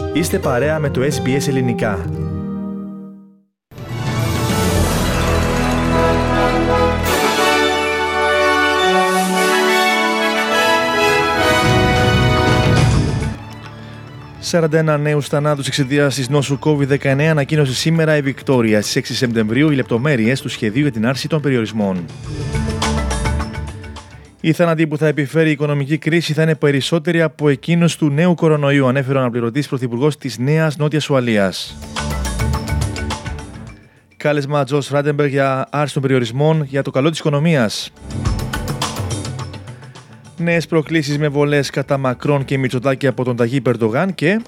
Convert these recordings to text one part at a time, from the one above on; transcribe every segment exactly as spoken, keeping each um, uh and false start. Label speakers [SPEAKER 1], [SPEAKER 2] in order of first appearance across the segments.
[SPEAKER 1] Είστε παρέα με το ες μπι ες Ελληνικά. σαράντα ένα νέους θανάτους εξαιτίας της νόσου κόβιντ δεκαεννέα ανακοίνωσε σήμερα η Βικτόρια. Στις έξι Σεπτεμβρίου οι λεπτομέρειες του σχεδίου για την άρση των περιορισμών. Οι θάνατοι που θα επιφέρει η οικονομική κρίση θα είναι περισσότεροι από εκείνους του νέου κορονοϊού, ανέφερε ο αναπληρωτής πρωθυπουργός της Νέας Νότιας Ουαλίας. Κάλεσμα Τζος Φράντεμπεργκ για άρση των περιορισμών για το καλό της οικονομίας. Νέες προκλήσεις με βολές κατά Μακρόν και Μητσοτάκη από τον Ταγί Ερντογάν και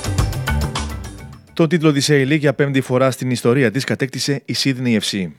[SPEAKER 1] το τίτλο της έι League για πέμπτη φορά στην ιστορία της κατέκτησε η Sydney εφ σι.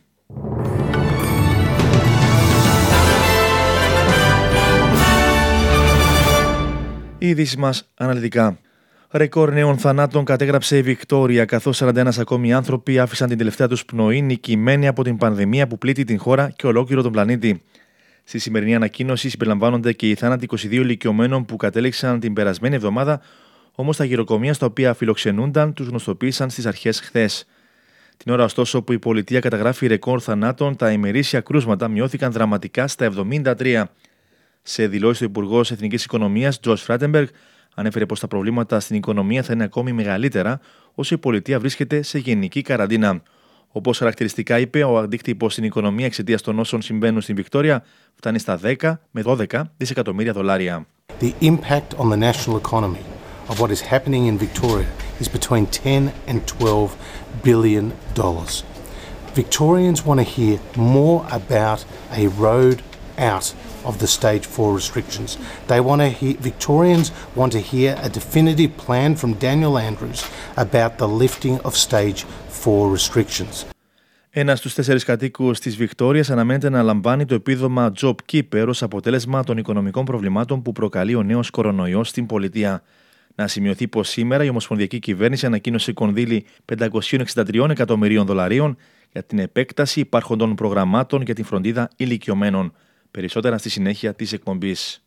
[SPEAKER 1] Οι ειδήσεις μας αναλυτικά. Ρεκόρ νέων θανάτων κατέγραψε η Βικτόρια, καθώς σαράντα ένα ακόμη άνθρωποι άφησαν την τελευταία τους πνοή νικημένοι από την πανδημία που πλήττει την χώρα και ολόκληρο τον πλανήτη. Στη σημερινή ανακοίνωση συμπεριλαμβάνονται και οι θάνατοι είκοσι δύο ηλικιωμένων που κατέληξαν την περασμένη εβδομάδα, όμως τα γεροκομεία στα οποία φιλοξενούνταν τους γνωστοποίησαν στις αρχές χθες. Την ώρα ωστόσο που η πολιτεία καταγράφει ρεκόρ θανάτων, τα ημερήσια κρούσματα μειώθηκαν δραματικά στα εβδομήντα τρία. Σε δηλώσεις του Υπουργός Εθνικής Οικονομίας, Τζος Φράντεμπεργκ, ανέφερε πως τα προβλήματα στην οικονομία θα είναι ακόμη μεγαλύτερα όσο η πολιτεία βρίσκεται σε γενική καραντίνα. Όπως χαρακτηριστικά είπε, ο αντίκτυπος στην οικονομία εξαιτίας των όσων συμβαίνουν στην Βικτόρια φτάνει στα δέκα με δώδεκα δισεκατομμύρια δολάρια.
[SPEAKER 2] The impact on the national economy of what is happening in Victoria is between ten and twelve billion dollars. Victorians want to hear more about a road out of the stage four restrictions. They want to hear, Victorians want to hear a definitive plan from Daniel Andrews about the lifting of stage four restrictions.
[SPEAKER 1] Ένας στους τέσσερις κατοίκους της Βικτόριας αναμένεται να λαμβάνει το επίδομα JobKeeper ως αποτέλεσμα των οικονομικών προβλημάτων που προκαλεί ο νέος κορονοϊός στην πολιτεία. Να σημειωθεί πως σήμερα η Ομοσπονδιακή Κυβέρνηση ανακοίνωσε κονδύλι πεντακόσια εξήντα τρία εκατομμυρίων δολαρίων για την επέκταση υπάρχοντων προγραμμάτων για την φροντίδα ηλικιωμένων. Περισσότερα στη συνέχεια της εκπομπής.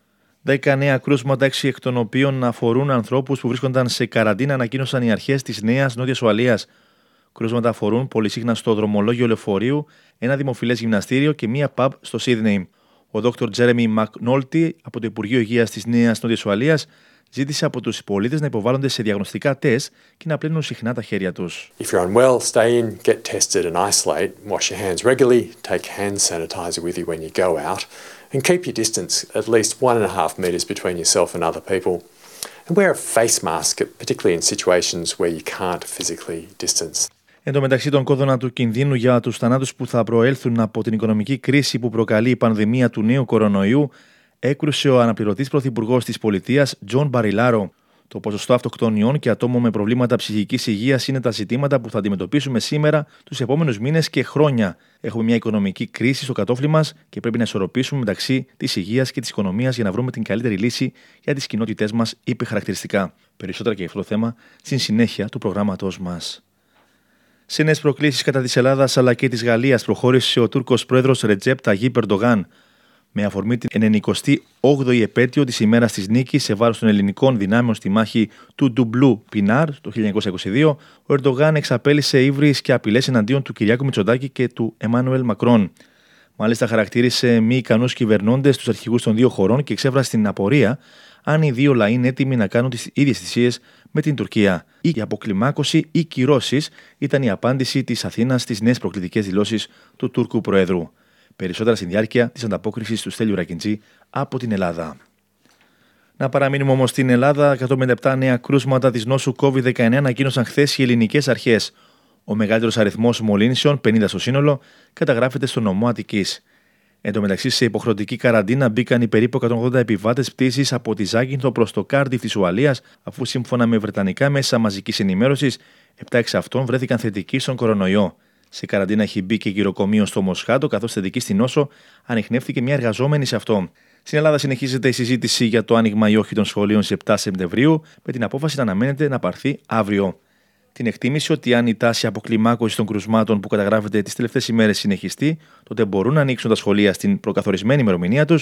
[SPEAKER 1] Δέκα νέα κρούσματα, έξι εκ των οποίων αφορούν ανθρώπους που βρίσκονταν σε καραντίνα, ανακοίνωσαν οι αρχές της Νέας Νότιας Ουαλίας. Κρούσματα αφορούν πολυσύχναστο δρομολόγιο λεωφορείου, ένα δημοφιλές γυμναστήριο και μία pub στο Σίδνεϊ. Ο δόκτωρ Τζέρεμι Μακνόλτι από το Υπουργείο Υγείας της Νέας Νότιας Ουαλίας ζήτησε από τους πολίτες να υποβάλλονται σε διαγνωστικά τεστ και να πλένουν συχνά τα χέρια τους.
[SPEAKER 3] If you're unwell, stay in, get tested and isolate. Wash your hands regularly, take hand sanitizer with you when you go out and keep your distance at least one and a half metres between yourself and other people. And wear a face mask, particularly in situations where you can't physically distance.
[SPEAKER 1] Εν τω μεταξύ, τον κόδωνα του κινδύνου για τους θανάτους που θα προέλθουν από την οικονομική κρίση που προκαλεί η πανδημία του νέου κορονοϊού έκρουσε ο αναπληρωτής πρωθυπουργός της πολιτείας, Τζον Μπαριλάρο. Το ποσοστό αυτοκτονιών και ατόμων με προβλήματα ψυχικής υγείας είναι τα ζητήματα που θα αντιμετωπίσουμε σήμερα, τους επόμενους μήνες και χρόνια. Έχουμε μια οικονομική κρίση στο κατόφλι μας και πρέπει να ισορροπήσουμε μεταξύ της υγείας και της οικονομίας για να βρούμε την καλύτερη λύση για τις κοινότητές μας, είπε χαρακτηριστικά. Περισσότερα και για αυτό το θέμα στην συνέχεια του προγράμματός μας. Σε νέες προκλήσεις κατά της Ελλάδας αλλά και της Γαλλίας προχώρησε ο Τούρκος πρόεδρος Ρετζέπ Ταγί Ερντογάν. Με αφορμή την ενενηκοστή όγδοη επέτειο της ημέρας της νίκης σε βάρος των ελληνικών δυνάμεων στη μάχη του Ντουμπλού Πινάρ το χίλια εννιακόσια είκοσι δύο, ο Ερντογάν εξαπέλυσε ύβρις και απειλές εναντίον του Κυριάκου Μητσοτάκη και του Εμμάνουελ Μακρόν. Μάλιστα, χαρακτήρισε μη ικανούς κυβερνώντες τους αρχηγούς των δύο χωρών και εξέφρασε την απορία αν οι δύο λαοί είναι έτοιμοι να κάνουν τις ίδιες θυσίες με την Τουρκία. Η αποκλιμάκωση ή κυρώσεις ήταν η απάντηση της Αθήνας στις νέες προκλητικές δηλώσεις του Τούρκου Προέδρου. Περισσότερα στη διάρκεια της ανταπόκρισης του Στέλιου Ρακιντζή από την Ελλάδα. Να παραμείνουμε όμως στην Ελλάδα. εκατόν πενήντα επτά νέα κρούσματα της νόσου κόβιντ δεκαεννέα ανακοίνωσαν χθες οι ελληνικές αρχές. Ο μεγαλύτερος αριθμός μολύνσεων, πενήντα στο σύνολο, καταγράφεται στο νομό Αττικής. Εν τω μεταξύ, σε υποχρεωτική καραντίνα μπήκαν οι περίπου εκατόν ογδόντα επιβάτες πτήσης από τη Ζάκυνθο προς το Κάρντιφ της Ουαλίας, αφού σύμφωνα με βρετανικά μέσα μαζικής ενημέρωσης, επτά εξ αυτών βρέθηκαν θετικοί στον κορονοϊό. Σε καραντίνα έχει μπει και γυροκομείο στο Μοσχάτο, καθώς θετική στην νόσο ανιχνεύτηκε μια εργαζόμενη σε αυτό. Στην Ελλάδα συνεχίζεται η συζήτηση για το άνοιγμα ή όχι των σχολείων στις επτά Σεπτεμβρίου, με την απόφαση να αναμένεται να πάρθει αύριο. Την εκτίμηση ότι αν η τάση αποκλιμάκωσης των κρουσμάτων που καταγράφεται τις τελευταίες ημέρες συνεχιστεί, τότε μπορούν να ανοίξουν τα σχολεία στην προκαθορισμένη ημερομηνία τους,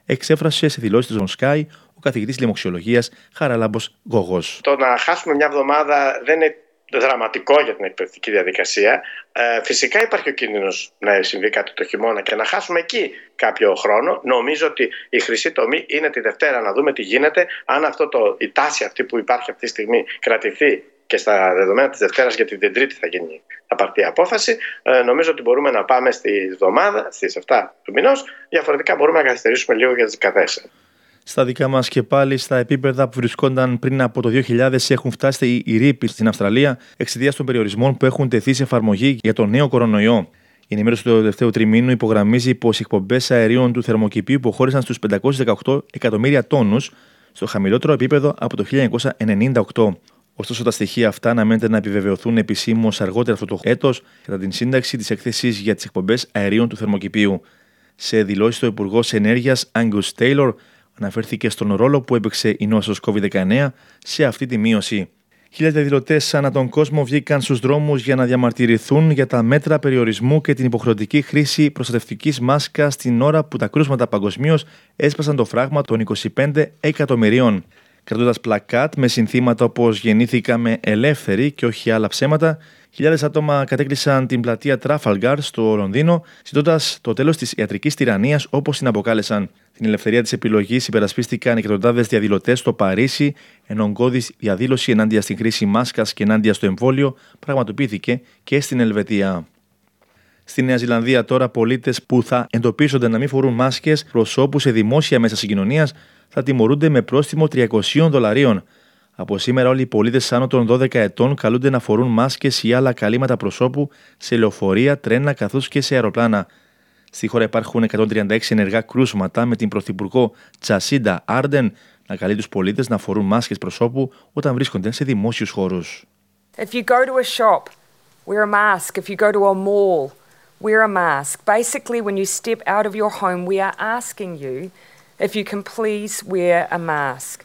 [SPEAKER 1] εξέφρασε σε δηλώσεις του Sky ο καθηγητής λοιμοξιολογίας Χαράλαμπος Γόγος.
[SPEAKER 4] Το να χάσουμε μια εβδομάδα δεν είναι δραματικό για την εκπαιδευτική διαδικασία. Ε, φυσικά υπάρχει ο κίνδυνος να συμβεί κάτι το χειμώνα και να χάσουμε εκεί κάποιο χρόνο. Νομίζω ότι η χρυσή τομή είναι τη Δευτέρα να δούμε τι γίνεται. Αν αυτό το, η τάση αυτή που υπάρχει αυτή τη στιγμή κρατηθεί και στα δεδομένα της Δευτέρας, γιατί την Τρίτη θα γίνει θα πάρθει η απόφαση, ε, νομίζω ότι μπορούμε να πάμε στη εβδομάδα, στις επτά του μηνός. Διαφορετικά μπορούμε να καθυστερήσουμε λίγο για τις δεκατέσσερα.
[SPEAKER 1] Στα δικά μας και πάλι στα επίπεδα που βρισκόνταν πριν από το δύο χιλιάδες έχουν φτάσει οι ρήποι στην Αυστραλία εξαιτίας των περιορισμών που έχουν τεθεί σε εφαρμογή για τον νέο κορονοϊό. Η ενημέρωση του τελευταίου τριμήνου υπογραμμίζει πως οι εκπομπές αερίων του θερμοκηπίου υποχώρησαν στους πεντακόσιους δεκαοκτώ εκατομμύρια τόνους, στο χαμηλότερο επίπεδο από το χίλια εννιακόσια ενενήντα οκτώ. Ωστόσο, τα στοιχεία αυτά αναμένεται να επιβεβαιωθούν επισήμως αργότερα αυτό το έτος κατά την σύνταξη της έκθεσης για τις εκπομπές αερίων του θερμοκηπίου. Σε δηλώσεις, ο Υπουργός Ενέργειας Angus Taylor αναφέρθηκε στον ρόλο που έπαιξε η νόσος κόβιντ δεκαεννέα σε αυτή τη μείωση. Χιλιάδες διαδηλωτές ανά τον κόσμο βγήκαν στους δρόμους για να διαμαρτυρηθούν για τα μέτρα περιορισμού και την υποχρεωτική χρήση προστατευτικής μάσκας την ώρα που τα κρούσματα παγκοσμίως έσπασαν το φράγμα των είκοσι πέντε εκατομμυρίων. Κρατώντας πλακάτ με συνθήματα όπως «Γεννήθηκαμε ελεύθεροι» και όχι άλλα ψέματα, χιλιάδες άτομα κατέκλυσαν την πλατεία Τράφαλγκαρ στο Λονδίνο, ζητώντας το τέλος της ιατρικής τυραννίας όπως την αποκάλεσαν. Την ελευθερία της επιλογής υπερασπίστηκαν εκατοντάδες διαδηλωτές στο Παρίσι, ενώ ογκώδης διαδήλωση ενάντια στην χρήση μάσκας και ενάντια στο εμβόλιο πραγματοποιήθηκε και στην Ελβετία. Στη Νέα Ζηλανδία τώρα πολίτες που θα εντοπίζονται να μην φορούν μάσκες προσώπου σε δημόσια μέσα συγκοινωνίας θα τιμωρούνται με πρόστιμο τριακόσια δολαρίων. Από σήμερα όλοι οι πολίτες άνω των δώδεκα ετών καλούνται να φορούν μάσκες ή άλλα καλύματα προσώπου σε λεωφορεία, τρένα καθώς και σε αεροπλάνα. Στη χώρα υπάρχουν εκατόν τριάντα έξι ενεργά κρούσματα, με την Πρωθυπουργό Τζασίντα Άρντεν να καλεί τους πολίτες να φορούν μάσκες προσώπου όταν βρίσκονται σε δημόσιους χώρους.
[SPEAKER 5] If you go to a shop, wear a mask. If you go to a mall, wear a mask. Basically, when you step out of your home, we are asking you if you can please wear a mask.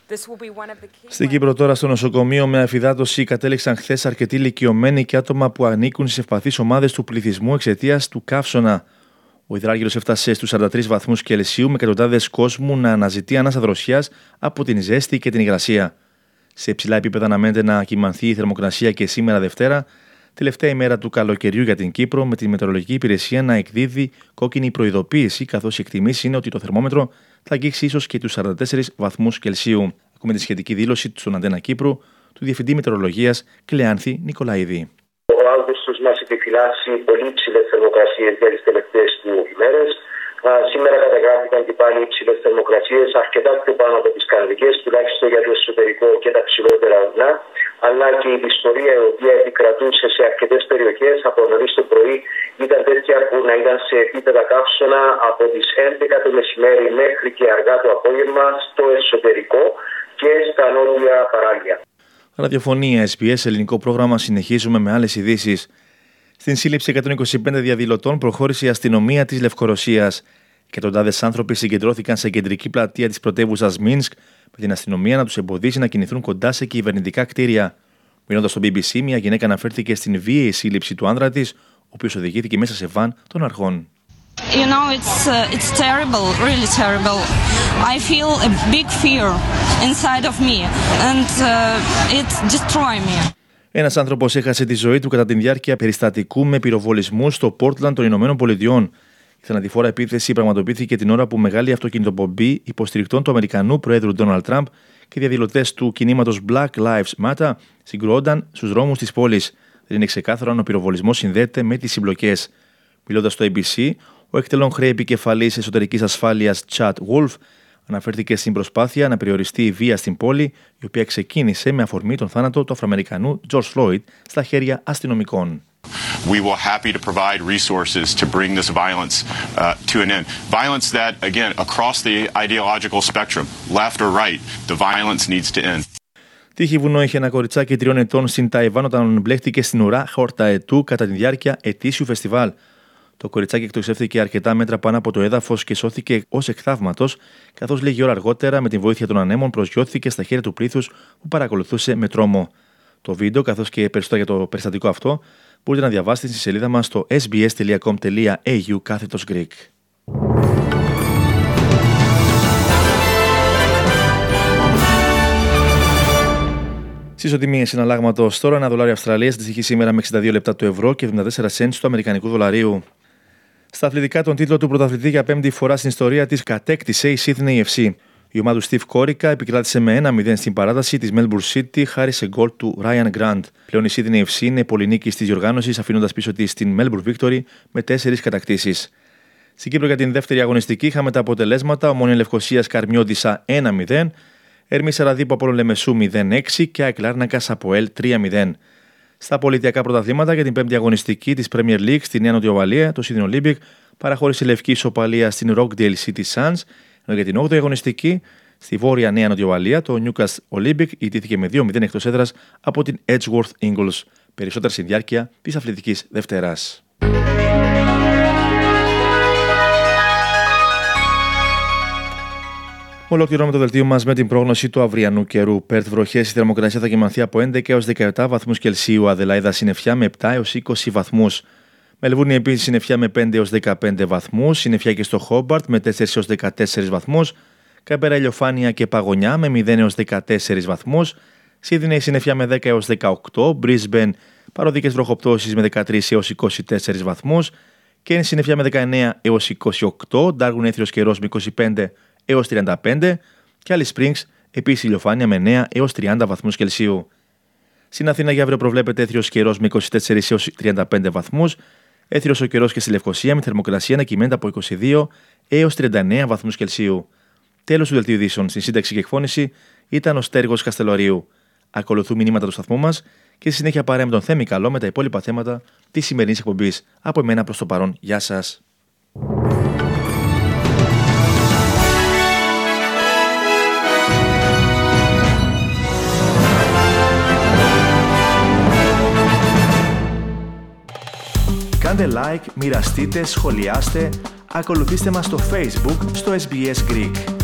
[SPEAKER 1] Στην Κύπρο τώρα, στο νοσοκομείο με αφυδάτωση κατέληξαν χθες αρκετοί ηλικιωμένοι και άτομα που ανήκουν στις ευπαθείς ομάδες του πληθυσμού εξαιτίας του καύσωνα. Ο υδράργυρος έφτασε στους σαράντα τρεις βαθμούς Κελσίου με εκατοντάδες κόσμου να αναζητεί ανάσα δροσιάς από την ζέστη και την υγρασία. Σε υψηλά επίπεδα αναμένεται να κυμανθεί η θερμοκρασία και σήμερα Δευτέρα, τελευταία ημέρα του καλοκαιριού για την Κύπρο, με τη μετεωρολογική υπηρεσία να εκδίδει κόκκινη προειδοποίηση, καθώς η εκτιμήση είναι ότι το θερμόμετρο θα αγγίξει ίσως και τους σαράντα τέσσερις βαθμούς Κελσίου. Ακούμε τη σχετική δήλωση στον Αντένα Κύπρου του Διευθυντή Μετεωρολογίας Κλεάνθη Νικολαίδη.
[SPEAKER 6] Ο Αύγουστος μας επιφυλάσσει πολύ υψηλές θερμοκρασίες για τις τελευταίες δύο ημέρες. Σήμερα καταγράφηκαν και πάλι υψηλές θερμοκρασίες, αρκετά πιο πάνω από τις κανονικές, τουλάχιστον για το εσωτερικό και τα ψηλότερα ορεινά. Αλλά και η δυσφορία η οποία επικρατούσε σε αρκετές περιοχές από νωρίς το πρωί ήταν τέτοια που να ήταν σε επίπεδα καύσωνα από τις έντεκα το μεσημέρι μέχρι και αργά το απόγευμα στο εσωτερικό και στα νότια παράλια.
[SPEAKER 1] Ραδιοφωνία ες μπι ες, ελληνικό πρόγραμμα. Συνεχίζουμε με άλλες ειδήσεις. Στην σύλληψη εκατόν είκοσι πέντε διαδηλωτών προχώρησε η αστυνομία της Λευκορωσίας. Εκατοντάδες άνθρωποι συγκεντρώθηκαν σε κεντρική πλατεία της πρωτεύουσας Μίνσκ, με την αστυνομία να τους εμποδίσει να κινηθούν κοντά σε κυβερνητικά κτίρια. Μιλώντας στο μπι μπι σι, μια γυναίκα αναφέρθηκε στην βίαιη σύλληψη του άνδρα της, ο οποίος οδηγήθηκε μέσα σε βαν των αρχών.
[SPEAKER 7] You know, it's uh, it's terrible, really terrible. I feel a big fear inside of me, and uh, it destroys me.
[SPEAKER 1] Ένας άνθρωπος έχασε τη ζωή του κατά τη διάρκεια περιστατικού με πυροβολισμούς στο Πόρτλαντ των Ηνωμένων Πολιτειών. Η θανατηφόρα επίθεση πραγματοποιήθηκε την ώρα που μεγάλη αυτοκινητοπομπή υποστηρικτών του Αμερικανού Προέδρου Ντόναλντ Τραμπ και διαδηλωτές του κινήματος Black Lives Matter συγκρούονταν στους δρόμους της πόλης. Δεν είναι ξεκάθαρο αν ο πυροβολισμός συνδέεται με τις συμπλοκές. Μιλώντας στο έι μπι σι, ο εκτελών χρέη επικεφαλής εσωτερικής ασφάλειας Chad Wolf αναφέρθηκε στην προσπάθεια να περιοριστεί η βία στην πόλη, η οποία ξεκίνησε με αφορμή τον θάνατο του Αφροαμερικανού George Floyd στα χέρια αστυνομικών.
[SPEAKER 8] We will happy to provide resources to bring this violence uh, to an end. Violence that, again, across the ideological spectrum, left or right, the violence needs to end.
[SPEAKER 1] Τύχη βουνό είχε ένα κοριτσάκι τριών ετών στην Ταϊβάν όταν μπλέχτηκε στην ουρά χορταετού κατά τη διάρκεια ετήσιου φεστιβάλ. Το κοριτσάκι εκτοξεύθηκε αρκετά μέτρα πάνω από το έδαφος και σώθηκε ως εκ θαύματος, καθώς λίγη ώρα αργότερα, με τη βοήθεια των ανέμων, προσγειώθηκε στα χέρια του πλήθους που παρακολουθούσε με τρόμο. Το βίντεο, καθώς και περισσότερα για το περιστατικό αυτό, μπορείτε να διαβάσετε στη σελίδα μας στο ες μπι ες τελεία κομ τελεία έι γιου κάθετος Greek. Στις ισοτιμίες συναλλάγματος τώρα, ένα δολάριο Αυστραλίας αντιστοιχεί σήμερα με εξήντα δύο λεπτά του ευρώ και εβδομήντα τέσσερα σέντ του αμερικανικού δολαρίου. Στα αθλητικά, τον τίτλο του πρωταθλητή για πέμπτη φορά στην ιστορία της κατέκτησε η Sydney εφ σι. Η ομάδα του Steve Corica επικράτησε με ένα μηδέν στην παράταση της Melbourne City χάρη σε γκολ του Ryan Grant. Πλέον η Sydney εφ σι είναι πολυνίκης της διοργάνωσης, αφήνοντας πίσω της την Melbourne Victory με τέσσερις κατακτήσεις. Στην Κύπρο για την δεύτερη αγωνιστική είχαμε τα αποτελέσματα: Ομόνοια Λευκωσίας Καρμιώτισσα ένα μηδέν, Ερμή Σαραδίπου Απόλλων Λεμεσού μηδέν έξι και ΑΕΚ Λάρνακας Αποέλ τρία μηδέν. Στα πολιτιακά πρωταθλήματα για την πέμπτη αγωνιστική της Premier League στη Νέα Νοτιοβαλία, το Sydney Olympic παραχώρησε λευκή ισοπαλία στην Rockdale City Suns, ενώ για την όγδοη αγωνιστική στη βόρεια Νέα Νοτιοβαλία το Newcastle Olympic ιτήθηκε με δύο μηδέν εκτός έδρας από την Edgeworth Eagles. Περισσότερα στη διάρκεια της Αθλητικής Δευτέρας. Ολοκληρώνουμε το δελτίο μας με την πρόγνωση του αυριανού καιρού. Πέρθ βροχές, η θερμοκρασία θα κυμανθεί από έντεκα έως δεκαεπτά βαθμούς Κελσίου. Αδελαίδα συννεφιά με επτά έως είκοσι βαθμούς. Μελβούρνη επίσης συννεφιά με πέντε έως δεκαπέντε βαθμούς. Συννεφιά και στο Χόμπαρτ με τέσσερα έως δεκατέσσερα βαθμούς. Καμπέρα ηλιοφάνεια και παγωνιά με μηδέν έως δεκατέσσερα βαθμούς. Σίδνεϊ συννεφιά με δέκα έως δεκαοκτώ. Μπρίσμπεν παροδικές βροχοπτώσεις με δεκατρία έως είκοσι τέσσερα βαθμούς. Κέρν συννεφιά με δεκαεννέα έως είκοσι οκτώ. Ντάργουν έθριος καιρός με είκοσι πέντε έως τριάντα πέντε και Alice Springs επίσης ηλιοφάνεια με εννέα έως τριάντα βαθμούς Κελσίου. Στην Αθήνα για αύριο προβλέπεται έθριος καιρός με είκοσι τέσσερα έως τριάντα πέντε βαθμούς, έθριος ο καιρός και στη Λευκοσία με θερμοκρασία να κυμαίνεται από είκοσι δύο έως τριάντα εννέα βαθμούς Κελσίου. Τέλος του δελτίου ειδήσεων. Στην σύνταξη και εκφώνηση ήταν ο Στέργος Καστελορίου. Ακολουθούν μηνύματα του σταθμού μας και στη συνέχεια παρέα με τον Θέμη Καλό με τα υπόλοιπα θέματα της σημερινής εκπομπής. Από εμένα προς το παρόν, γεια σας. Κάντε like, μοιραστείτε, σχολιάστε, ακολουθήστε μας στο Facebook στο ες μπι ες Greek.